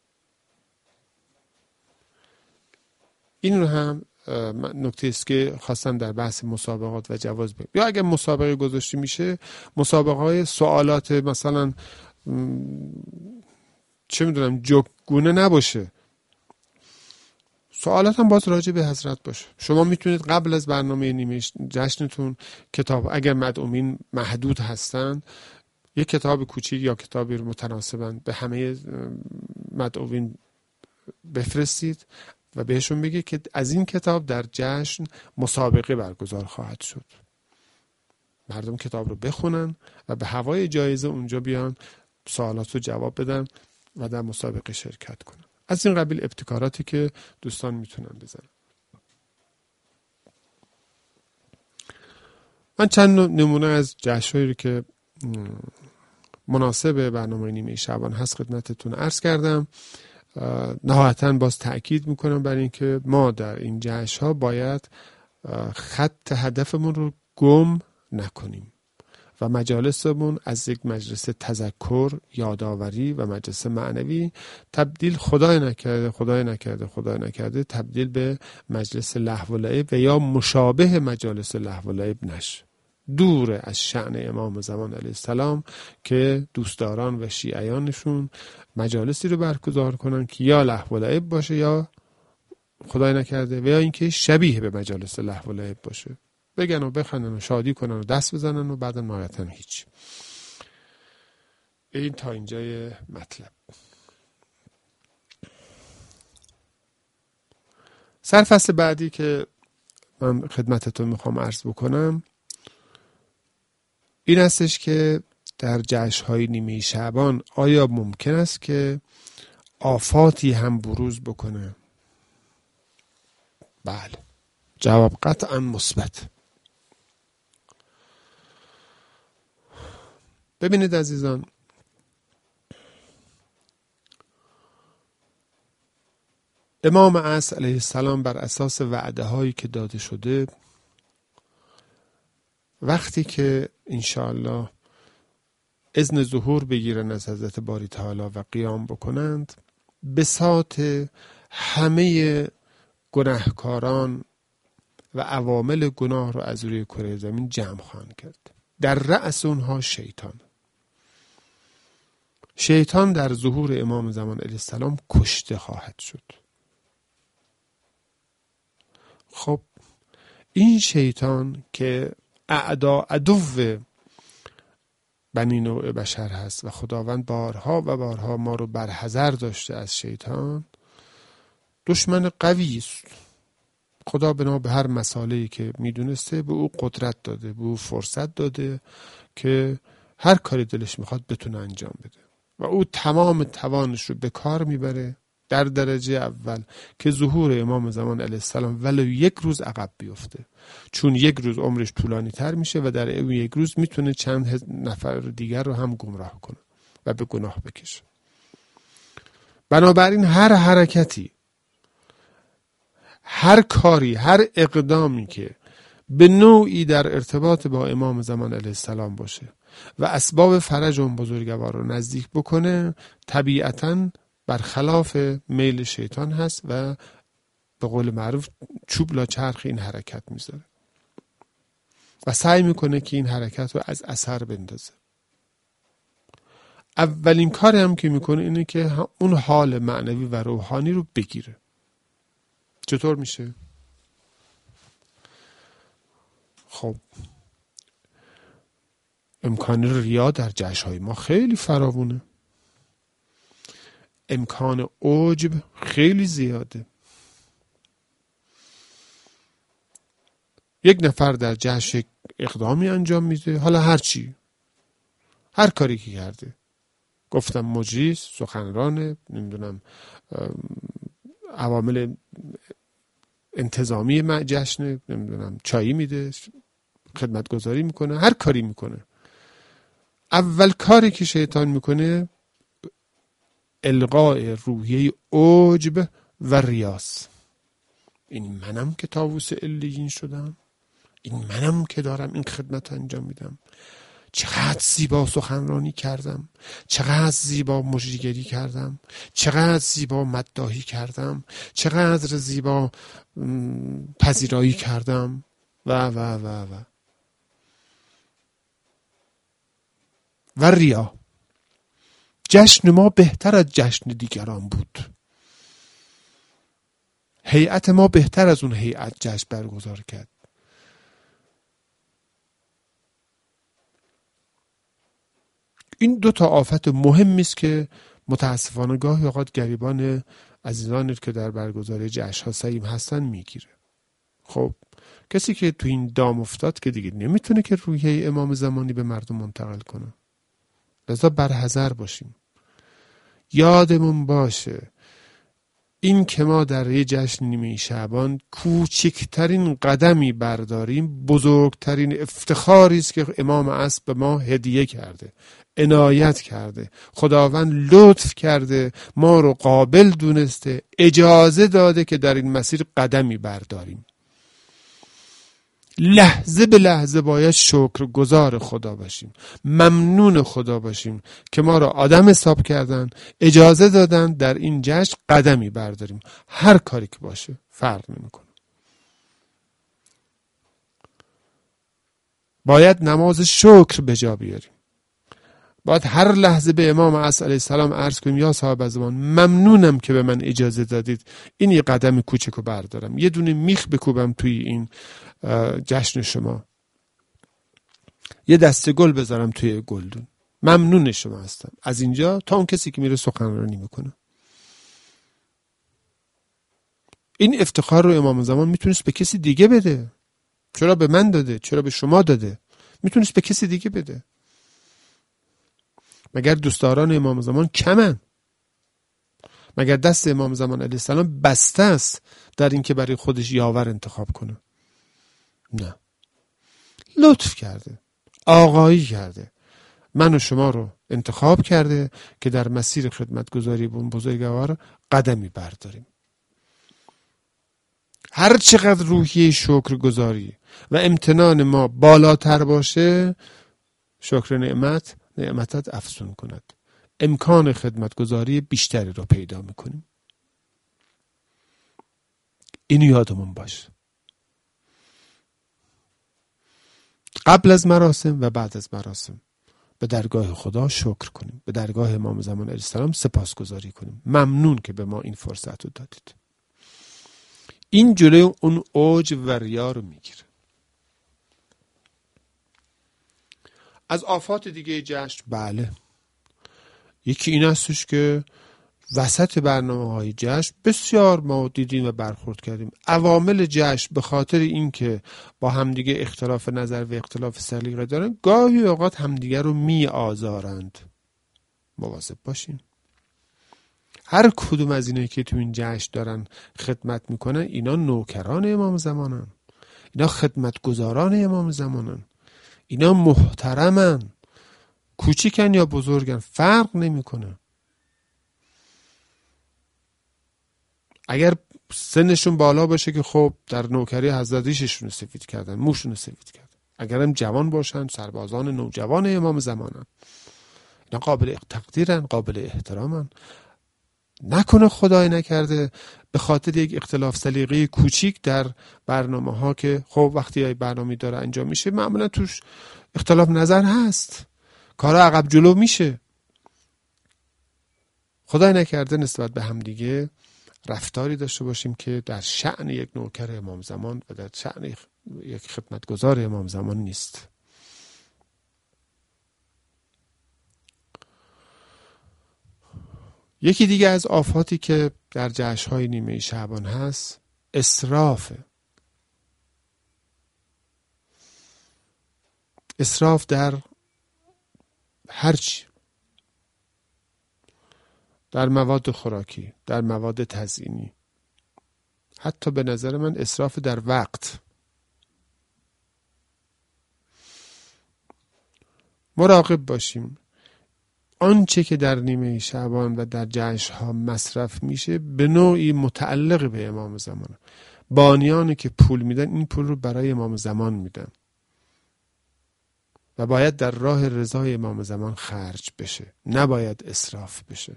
این رو هم نکته است که خواستم در بحث مسابقات و جواز بگم. یا اگر مسابقه گذاشته میشه، مسابقه های سوالات مثلا چه میدونم جوکگونه نباشه، سوالات هم باز راجع به حضرت باشه. شما میتونید قبل از برنامه نیمه جشنتون کتاب، اگر مدعومین محدود هستن، یک کتاب کوچیک یا کتابی رو متناسباً به همه مدعوین بفرستید و بهشون بگید که از این کتاب در جشن مسابقه برگزار خواهد شد. مردم کتاب رو بخونن و به هوای جایزه اونجا بیان سوالات رو جواب بدن و در مسابقه شرکت کنن. از این قبیل ابتکاراتی که دوستان میتونن بزنن. من چند نمونه از جشن‌هایی رو که مناسب برنامه نیمه شعبان هست خدمتتون عرض کردم. نهایتاً باز تأکید میکنم بر این که ما در این جشن‌ها باید خط هدفمون رو گم نکنیم و مجالسمون از یک مجلس تذکر، یادآوری و مجلس معنوی تبدیل خدای نکرده خدای نکرده خدای نکرده تبدیل به مجلس لهو و لعب و یا مشابه مجالس لهو و لعب نشه. دور از شأن امام زمان علیه السلام که دوستداران و شیعیانشون مجالسی رو برگزار کنن که یا لهو و لعب باشه یا خدای نکرده و یا اینکه شبیه به مجالس لهو و لعب باشه، بگن و بخندن و شادی کنن و دست بزنن و بعد نهایتاً هیچ. این تا اینجای مطلب. سرفصل بعدی که من خدمتتون میخوام عرض بکنم این هستش که در جشن‌های نیمه شعبان آیا ممکن است که آفاتی هم بروز بکنه؟ بله، جواب قطعاً مثبت. ببینید عزیزان، امام عصر علیه السلام بر اساس وعده هایی که داده شده وقتی که انشاءالله اذن ظهور بگیرن از حضرت باری تعالی و قیام بکنند، بساط همه گناهکاران و عوامل گناه رو از روی کره زمین جمع خواهند کرد. در رأس اونها شیطان. شیطان در ظهور امام زمان علیه السلام کشته خواهد شد. خب این شیطان که اعدا عدو بنی نوع بشر هست و خداوند بارها و بارها ما رو برحذر داشته از شیطان، دشمن قوی است. خدا بنا به هر مسئله‌ای که میدونسته به او قدرت داده، به او فرصت داده که هر کاری دلش میخواد بتونه انجام بده و او تمام توانش رو به کار میبره در درجه اول که ظهور امام زمان علیه السلام ولو یک روز عقب بیفته، چون یک روز عمرش طولانی تر میشه و در اون یک روز میتونه چند نفر دیگر رو هم گمراه کنه و به گناه بکشه. بنابراین هر حرکتی، هر کاری، هر اقدامی که به نوعی در ارتباط با امام زمان علیه السلام باشه و اسباب فرج اون بزرگوار رو نزدیک بکنه، طبیعتاً برخلاف میل شیطان هست و به قول معروف چوب لا چرخ این حرکت میذاره و سعی میکنه که این حرکت رو از اثر بندازه. اولین کاری هم که میکنه اینه که اون حال معنوی و روحانی رو بگیره. چطور میشه؟ خب امکان ریا در جشن‌های ما خیلی فراوونه. امکان عجب خیلی زیاده. یک نفر در جشن یک اقدامی انجام میده، حالا هر چی، هر کاری که کرده، گفتم مجری، سخنران، نمیدونم عوامل انتظامی جشن، نمیدونم چایی میده، خدمتگزاری میکنه، هر کاری میکنه، اول کاری که شیطان میکنه القاء روحیه عجب و ریاست. این منم که طاووس علیین شدم، این منم که دارم این خدمت انجام میدم، چقدر زیبا سخنرانی کردم، چقدر زیبا مجریگری کردم، چقدر زیبا مداحی کردم، چقدر زیبا پذیرایی کردم و و و و و ریا. جشن ما بهتر از جشن دیگران بود، هیئت ما بهتر از اون هیئت جشن برگزار کرد. این دو تا آفت مهمی است که متاسفانه گاهی اوقات گریبان عزیزانی که در برگزاری جشن ها سعیم هستن میگیره. خب کسی که تو این دام افتاد که دیگه نمیتونه که روحیه امام زمانی به مردم منتقل کنه. لذا برحذر باشیم. یادمون باشه این که ما در یه جشن نیمه شعبان کوچکترین قدمی برداریم بزرگترین افتخاری است که امام عصر به ما هدیه کرده، عنایت کرده، خداوند لطف کرده، ما رو قابل دونسته، اجازه داده که در این مسیر قدمی برداریم. لحظه به لحظه باید شکرگزار خدا باشیم، ممنون خدا باشیم که ما را آدم حساب کردن، اجازه دادن در این جشن قدمی برداریم، هر کاری که باشه فرق نمیکنه. باید نماز شکر به جا بیاریم، باید هر لحظه به امام عصر علیه السلام عرض کنیم یا صاحب زمان ممنونم که به من اجازه دادید این یه قدم کوچکو بردارم، یه دونه میخ بکوبم توی این جشن شما، یه دسته گل بذارم توی گلدون، ممنون شما هستم. از اینجا تا اون کسی که میره سخنرانی میکنه. این افتخار رو امام زمان میتونست به کسی دیگه بده، چرا به من داده؟ چرا به شما داده؟ میتونست به کسی دیگه بده. مگر دوستداران امام زمان کمن؟ مگر دست امام زمان علیه السلام بسته است در این که برای خودش یاور انتخاب کنه؟ نه، لطف کرده، آقایی کرده، من و شما رو انتخاب کرده که در مسیر خدمتگزاری به اون بزرگوار قدمی برداریم. هر چقدر روحیه شکرگزاری و امتنان ما بالاتر باشه، شکر نعمت نعمتت افزون کند، امکان خدمتگزاری بیشتری رو پیدا میکنیم. اینو یادمون باشه. قبل از مراسم و بعد از مراسم به درگاه خدا شکر کنیم، به درگاه امام زمان علیه السلام سپاسگزاری کنیم، ممنون که به ما این فرصت رو دادید. این جلوی اون اوج و ریا رو میگیره. از آفات دیگه جشن، بله، یکی این هستش که وسط برنامه های جشن بسیار ما دیدیم و برخورد کردیم، عوامل جشن به خاطر اینکه با همدیگه اختلاف نظر و اختلاف سلیقه دارن گاهی اوقات همدیگه رو می آزارند. مواظب باشیم. هر کدوم از اینایی که تو این جشن دارن خدمت میکنن اینا نوکران امام زمانن، اینا خدمتگزاران امام زمانن، اینا محترمن، کوچیکن یا بزرگن فرق نمیکنه. اگر سنشون بالا باشه که خب در نوکری حضرت ریششون سفید کردن، موشون سفید کردن. اگرم جوان باشن، سربازان نوجوان امام زمانن، اینا قابل تقدیرن، قابل احترامن. نکنه خدای نکرده به خاطر یک اختلاف سلیقه کوچیک در برنامه ها که خب وقتی برنامه داره انجام میشه معمولا توش اختلاف نظر هست، کارا عقب جلو میشه. خدای نکرده نسبت به هم دیگه رفتاری داشته باشیم که در شأن یک نوکر امام زمان و در شأن یک خدمتگزار امام زمان نیست. یکی دیگه از آفاتی که در جشن‌های نیمه شعبان هست اسرافه. اسراف در هر چی، در مواد خوراکی، در مواد تزیینی، حتی به نظر من اسراف در وقت. مراقب باشیم آنچه که در نیمه شعبان و در جشن‌ها مصرف میشه به نوعی متعلق به امام زمان. بانیانی که پول میدن این پول رو برای امام زمان میدن و باید در راه رضای امام زمان خرج بشه، نباید اسراف بشه.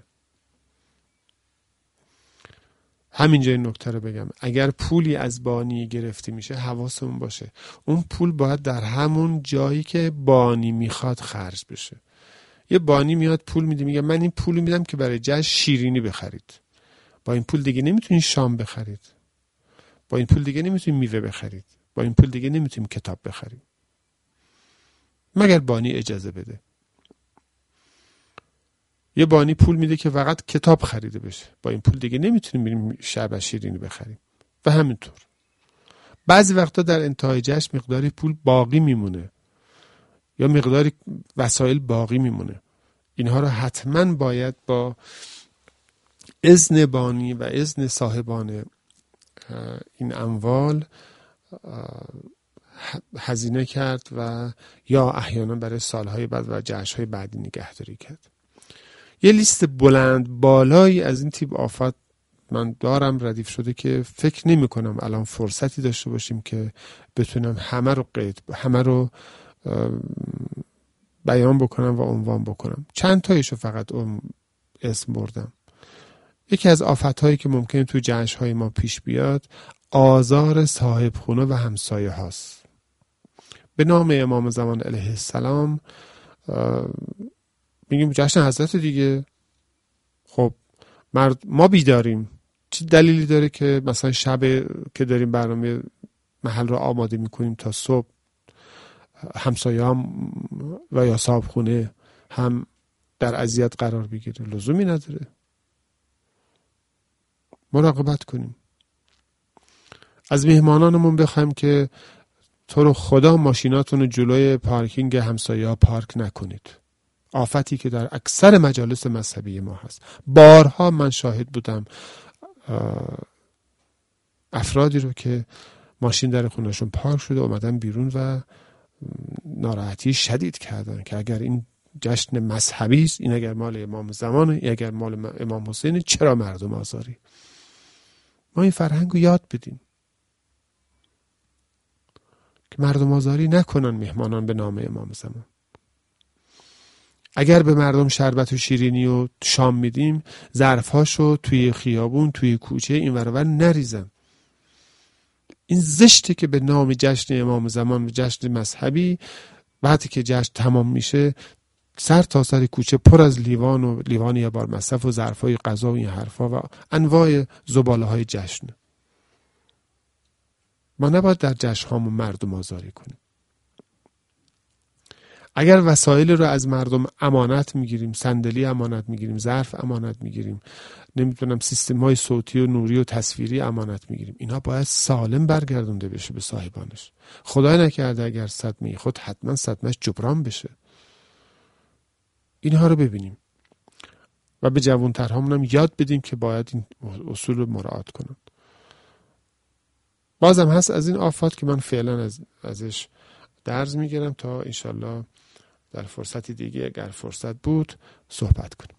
همینجا این نکته رو بگم، اگر پولی از بانی گرفته میشه حواسمون باشه اون پول باید در همون جایی که بانی میخواد خرج بشه. یه بانی میاد پول میده، میگه من این پول میدم که برای جشن شیرینی بخرید، با این پول دیگه نمیتونید شام بخرید، با این پول دیگه نمیتونید میوه بخرید، با این پول دیگه نمیتونید کتاب بخرید، مگر بانی اجازه بده. یه بانی پول میده که فقط کتاب خریده بشه، با این پول دیگه نمیتونیم بریم شب شیرینی بخریم. و همینطور بعضی وقتا در انتهای جشن مقداری پول باقی میمونه یا مقداری وسایل باقی میمونه. اینها رو حتما باید با اذن بانی و اذن صاحبان این اموال هزینه کرد و یا احیانا برای سالهای بعد و جشن‌های بعدی نگهداری کرد. یه لیست بلند بالایی از این تیپ آفات من دارم ردیف شده که فکر نمی کنم الان فرصتی داشته باشیم که بتونم همه رو قید همه رو بیان بکنم و عنوان بکنم. چند تایشو فقط اسم بردم. یکی از آفت‌هایی که ممکنه تو جشن‌های ما پیش بیاد آزار صاحب خونه و همسایه هاست. به نام امام زمان علیه السلام میگیم جشن حضرت دیگه. خب مرد ما بیداریم، چه دلیلی داره که مثلا شب که داریم برنامه محل رو آماده میکنیم تا صبح همسایه هم و یا صاحب خونه هم در اذیت قرار بگیره؟ لزومی نداره. مراقبت کنیم. از مهمانانمون بخوایم که تو رو خدا ماشیناتون رو جلوی پارکینگ همسایه ها پارک نکنید. آفتی که در اکثر مجالس مذهبی ما هست. بارها من شاهد بودم افرادی رو که ماشین در خونهشون پارک شده اومدن بیرون و ناراحتی شدید کردن که اگر این جشن مذهبی است، این اگر مال امام زمانه، این اگر مال امام حسینه، چرا مردم آزاری؟ ما این فرهنگ رو یاد بدیم که مردم آزاری نکنن مهمانان به نام امام زمان. اگر به مردم شربت و شیرینی و شام میدیم ظرف‌هاشو توی خیابون توی کوچه این ور اون ور نریزن. این زشته که به نام جشن امام زمان و جشن مذهبی وقتی که جشن تمام میشه سر تا سر کوچه پر از لیوان و لیوان یه بار مصرف و ظرفای غذا و این حرفا و انواع زباله های جشن. ما نباید در جشن هامون مردم آزاری کنیم. اگر وسایل رو از مردم امانت میگیریم، صندلی امانت میگیریم، ظرف امانت میگیریم، نمیدونم سیستم های صوتی و نوری و تصویری امانت میگیریم، اینا باید سالم برگردونده بشه به صاحبانش. خدای نکرده اگر صدمه خود حتما صدمهش جبران بشه. اینها رو ببینیم و به جوانترهامون هم یاد بدیم که باید این اصول رو مراعات کنن. بازم هست از این آفات که من فعلا از ازش درز میگیرم تا انشالله در فرصتی دیگه اگر فرصت بود صحبت کنیم.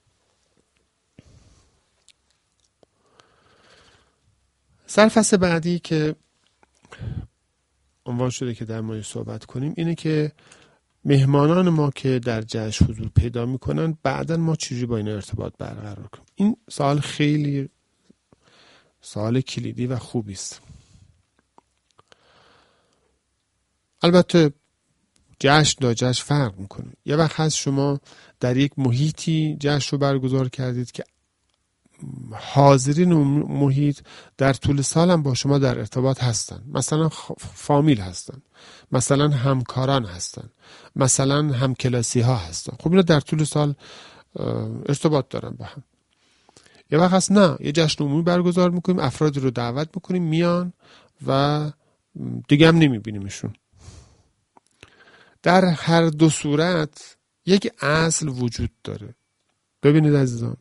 سرفصل بعدی که عنوان شده که در موردش صحبت کنیم اینه که مهمانان ما که در جشن حضور پیدا میکنن بعداً ما چجوری با این ارتباط برقرار کنیم. این سوال خیلی سوال کلیدی و خوبی است. البته جشن دا جشن فرق میکنه. یه وقت هست شما در یک محیطی جشن رو برگزار کردید که حاضرین محیط در طول سال هم با شما در ارتباط هستن، مثلا فامیل هستن، مثلا همکاران هستن، مثلا همکلاسی ها هستن. خب اینا در طول سال ارتباط دارن با هم. یه وقت هست نه، یه جشن عمومی برگزار میکنیم، افرادی رو دعوت میکنیم میان و دیگه هم نمیبینیمشون. در هر دو صورت یک اصل وجود داره. ببینید عزیزان،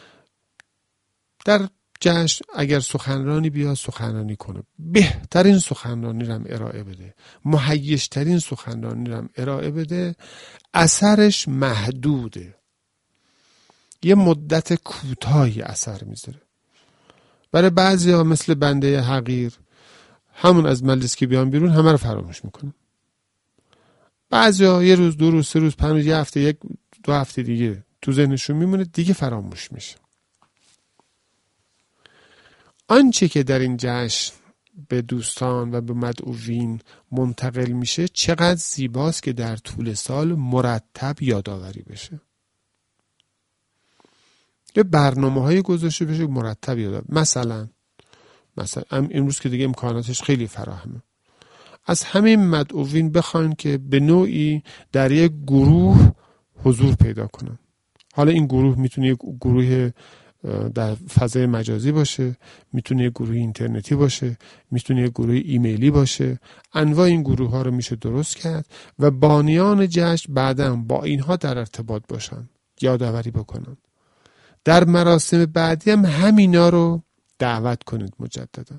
در جشن اگر سخنرانی بیاد سخنرانی کنه، بهترین سخنرانی رو هم ارائه بده، مهیج‌ترین سخنرانی رو هم ارائه بده، اثرش محدوده، یه مدت کوتاهی اثر میذاره. برای بعضیا مثل بنده حقیر همون از مجلس که بیان بیرون همه رو فراموش میکنه. بعضیا یه روز، دو روز، سه روز، پنج روز، یه هفته، یک دو هفته دیگه تو ذهنشون میمونه، دیگه فراموش میشه. آنچه که در این جشن به دوستان و به مدعوین منتقل میشه چقدر زیباست که در طول سال مرتب یادآوری بشه. یه برنامه های گذاشته بشه مرتب یادآوری. مثلا مثلا امروز که دیگه امکاناتش خیلی فراهمه، از همه مدعوین بخواین که به نوعی در یک گروه حضور پیدا کنن. حالا این گروه میتونه یک گروه در فضای مجازی باشه، میتونه یک گروه اینترنتی باشه، میتونه یک گروه ایمیلی باشه. انواع این گروه ها رو میشه درست کرد و بانیان جشن بعداً با اینها در ارتباط باشن، یادآوری بکنن. در مراسم بعدی هم همینا رو دعوت کنید مجددا.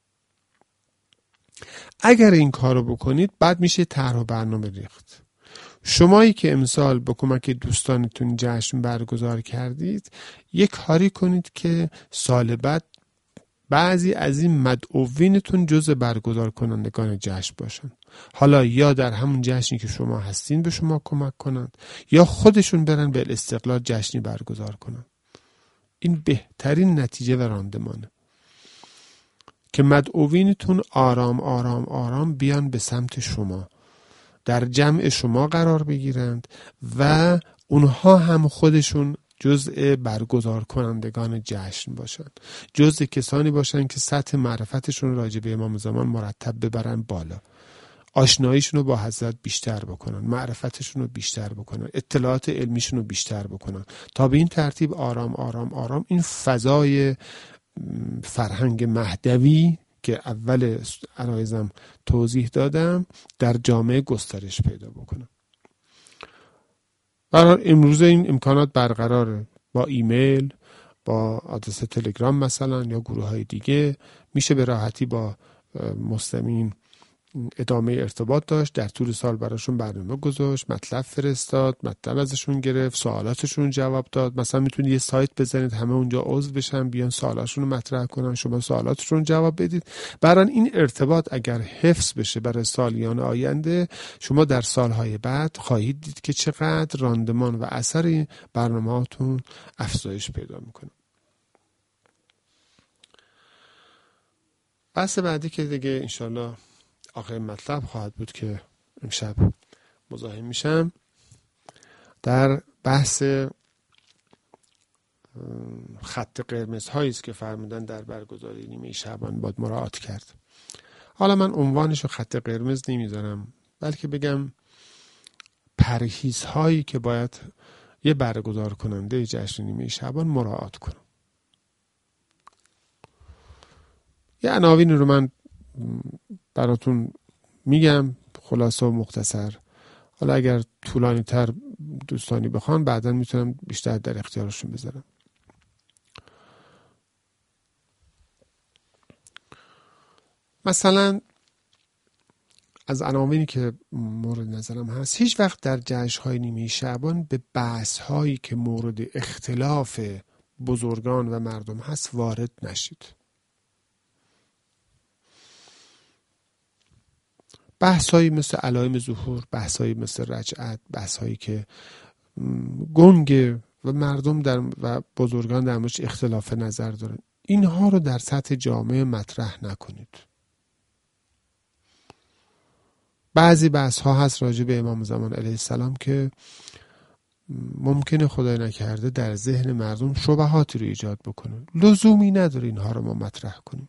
اگر این کارو بکنید بعد میشه طرح و برنامه ریخت. شمایی که امسال با کمک دوستانتون جشن برگزار کردید، یک کاری کنید که سال بعد بعضی از این مدعوینتون جزء برگزار کنندگان جشن باشن. حالا یا در همون جشنی که شما هستین به شما کمک کنند، یا خودشون برن به الاستقلال جشنی برگزار کنن. این بهترین نتیجه و راندمانه که مدعوینتون آرام آرام آرام بیان به سمت شما، در جمع شما قرار بگیرند و اونها هم خودشون جزء برگزار کنندگان جشن باشن، جزء کسانی باشن که سطح معرفتشون راجع به امام زمان مرتب ببرن بالا، آشناییشون رو با حضرت بیشتر بکنن، معرفتشون رو بیشتر بکنن، اطلاعات علمیشون رو بیشتر بکنن، تا به این ترتیب آرام آرام آرام این فضای فرهنگ مهدوی که اول عرایزم توضیح دادم در جامعه گسترش پیدا بکنه. برای امروز این امکانات برقراره، با ایمیل، با آدرس تلگرام مثلا یا گروه های دیگه میشه به راحتی با مستمعین ادامه ارتباط داشت. در طول سال براشون برنامه گذاشت، مطلب فرستاد، مطلب ازشون گرفت، سوالاتشون جواب داد. مثلا میتونید یه سایت بزنید همه اونجا عضو بشن، بیان سوالاشون رو مطرح کنن، شما سوالاتشون جواب بدید. برای این ارتباط اگر حفظ بشه برای سالیان آینده، شما در سالهای بعد خواهید دید که چقدر راندمان و اثر برنامه‌هاتون افزایش پیدا میکنه. بحث بعدی که دیگه انشالله آخر مطلب خواهد بود که امشب مزاحم میشم، در بحث خط قرمز هایی است که فرمودن در برگزاری نیمه شعبان باید مراعات کرد. حالا من عنوانش رو خط قرمز نمیذارم، بلکه بگم پرهیز هایی که باید یه برگزار کننده جشن نیمه شعبان مراعات کنه. یه عناوین رو من براتون میگم خلاصه و مختصر. حالا اگر طولانی تر دوستانی بخوان بعدا میتونم بیشتر در اختیارشون بذارم. مثلا از عناوینی که مورد نظرم هست، هیچ وقت در جشن‌های نیمه شعبان به بحث‌هایی که مورد اختلاف بزرگان و مردم هست وارد نشید. بحث‌هایی مثل علائم ظهور، بحث‌هایی مثل رجعت، بحث‌هایی که گنگ و مردم در و بزرگان در موردش اختلاف نظر دارن، اینها رو در سطح جامعه مطرح نکنید. بعضی بحث‌ها هست راجع به امام زمان علیه السلام که ممکنه خدای نکرده در ذهن مردم شبهاتی رو ایجاد بکنه، لزومی نداره اینها رو ما مطرح کنیم.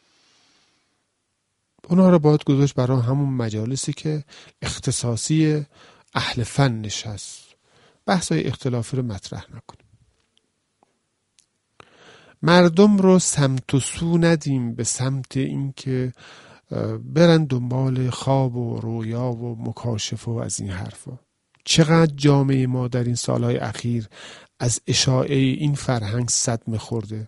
اونها رو باید گذاشت برای همون مجالسی که اختصاصی اهل فن نشست. بحثای اختلافی رو مطرح نکنیم. مردم رو سمت و سو ندیم به سمت اینکه برن دنبال خواب و رویا و مکاشفه و از این حرفا. چقدر جامعه ما در این سالهای اخیر از اشاعه این فرهنگ صدمه خورده،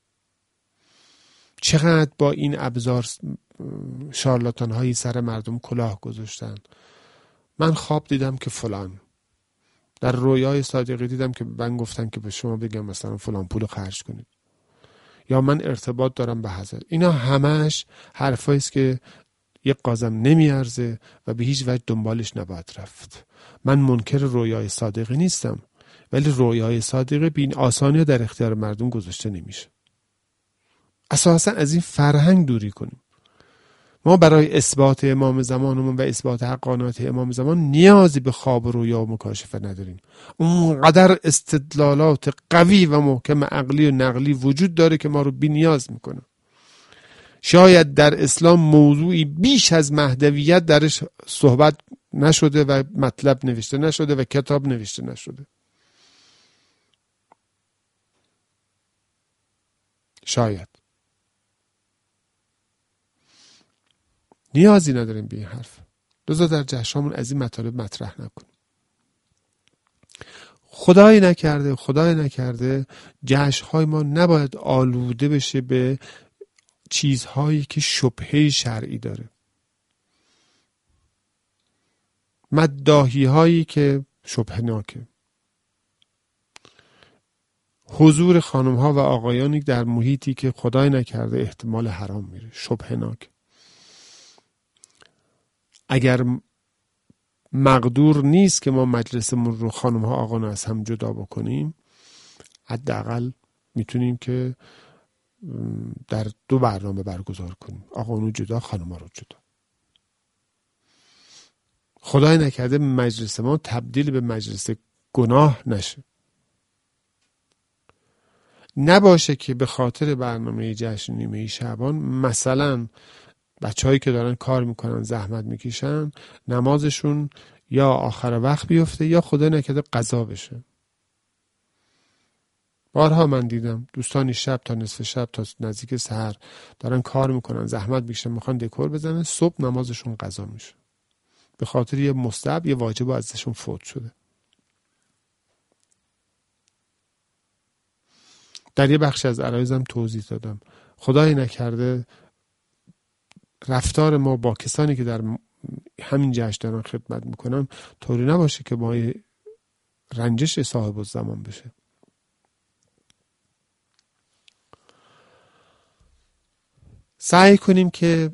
چقدر با این ابزار شارلاتان هایی سر مردم کلاه گذاشتن. من خواب دیدم که فلان، در رویای صادقی دیدم که من گفتن که به شما بگم مثلا فلان پول خرج کنید، یا من ارتباط دارم به حضرت. اینا همش حرفایی است که یک قازم نمیارزه و به هیچ وجه دنبالش نباید رفت. من منکر رویای صادقی نیستم، ولی رویای صادقی بین آسانی در اختیار مردم گذاشته نمیشه. اساسا از این فرهنگ دوری کنیم. ما برای اثبات امام زمانمون و اثبات حقانیت امام زمان نیازی به خواب و رویا و مکاشفه نداریم. اونقدر استدلالات قوی و محکم عقلی و نقلی وجود داره که ما رو بی نیاز میکنه. شاید در اسلام موضوعی بیش از مهدویت درش صحبت نشده و مطلب نوشته نشده و کتاب نوشته نشده. شاید نیازی نداریم به این حرف. لذا در جشنمون از این مطالب مطرح نکنیم. خدای نکرده خدای نکرده جشن‌های ما نباید آلوده بشه به چیزهایی که شبهه شرعی داره، مداحی هایی که شبهه ناکه، حضور خانم ها و آقایانی در محیطی که خدای نکرده احتمال حرام میره، شبهه ناکه. اگر مقدور نیست که ما مجلسمون رو خانم ها آقایان از هم جدا بکنیم، حداقل میتونیم که در دو برنامه برگزار کنیم، آقایان رو جدا، خانم ها رو جدا. خدای نکرده مجلس ما تبدیل به مجلس گناه نشه. نباشه که به خاطر برنامه جشن نیمه شعبان مثلا بچه‌هایی که دارن کار میکنن زحمت میکشن نمازشون یا آخر وقت بیفته یا خدا نکرده قضا بشه. بارها من دیدم دوستانی شب تا نصف شب تا نزدیک سحر دارن کار میکنن زحمت میکشن میخوان دکور بزنن، صبح نمازشون قضا میشه به خاطر یه مستحب یه واجب ازشون فوت شده. در یه بخش از عرایزم توضیح دادم خدای نکرده رفتار ما با کسانی که در همین جشن دارن خدمت میکنن طوری نباشه که ما رنجش صاحب الزمان بشه. سعی کنیم که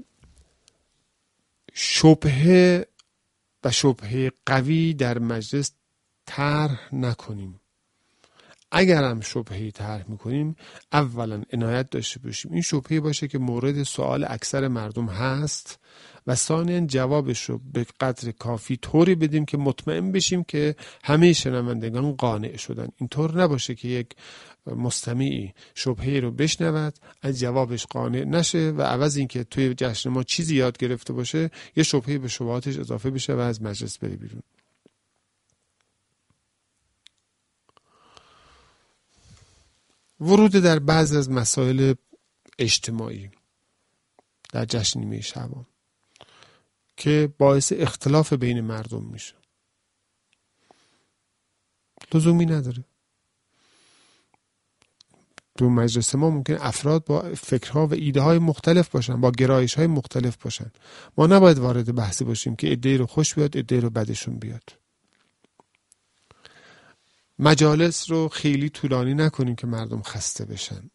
شبهه و شبهه قوی در مجلس طرح نکنیم. اگر هم شبهه‌ای طرح میکنیم اولا عنایت داشته باشیم این شبهه باشه که مورد سوال اکثر مردم هست و ثانیاً جوابش رو به قدر کافی طوری بدیم که مطمئن بشیم که همه شنوندگان قانع شدن. اینطور نباشه که یک مستمعی شبهه رو بشنود از جوابش قانع نشه و عوض این که توی جشن ما چیزی یاد گرفته باشه یه شبهه به شبهاتش اضافه بشه و از مجلس بره بیرون. ورود در بعض از مسائل اجتماعی در جشن نیمه شعبان که باعث اختلاف بین مردم میشه لزومی نداره. تو مجلس ما ممکن افراد با فکرها و ایده های مختلف باشن، با گرایش های مختلف باشن. ما نباید وارد بحثی باشیم که ایده رو خوش بیاد ایده رو بدشون بیاد. مجالس رو خیلی طولانی نکنیم که مردم خسته بشن.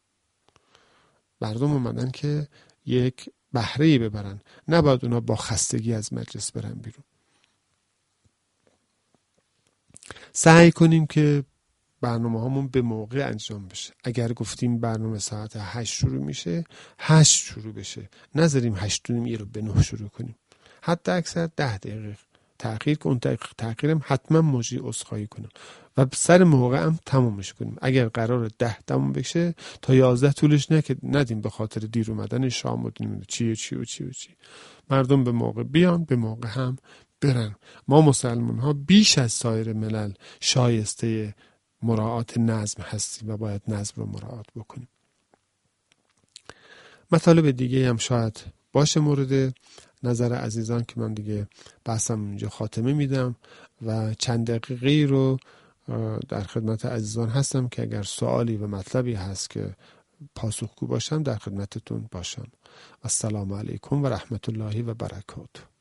مردم اومدن که یک بهره‌ای ببرن، نباید اونا با خستگی از مجلس برن بیرون. سعی کنیم که برنامه هامون به موقع انجام بشه. اگر گفتیم برنامه ساعت هشت شروع میشه هشت شروع بشه، نذاریم هشت و نیم رو به نه شروع کنیم. حتی اکثر ده دقیقه تأخیر که اون تأخیرم حتما موجی عذرخواهی کنم و سر موقع هم تمومش کنیم. اگر قرار ده تموم بشه تا یازده طولش نه که ندیم به خاطر دیر اومدن شام و چی و چی و چی و چی. مردم به موقع بیان، به موقع هم برن. ما مسلمان ها بیش از سایر ملل شایسته مراعات نظم هستیم و باید نظم رو مراعات بکنیم. مطالب دیگه هم شاید باشه مورد نظر عزیزان که من دیگه بحثم اینجا خاتمه میدم و چند دقیقه رو در خدمت عزیزان هستم که اگر سوالی و مطلبی هست که پاسخگو باشم در خدمتتون باشم. السلام علیکم و رحمت الله و برکاته.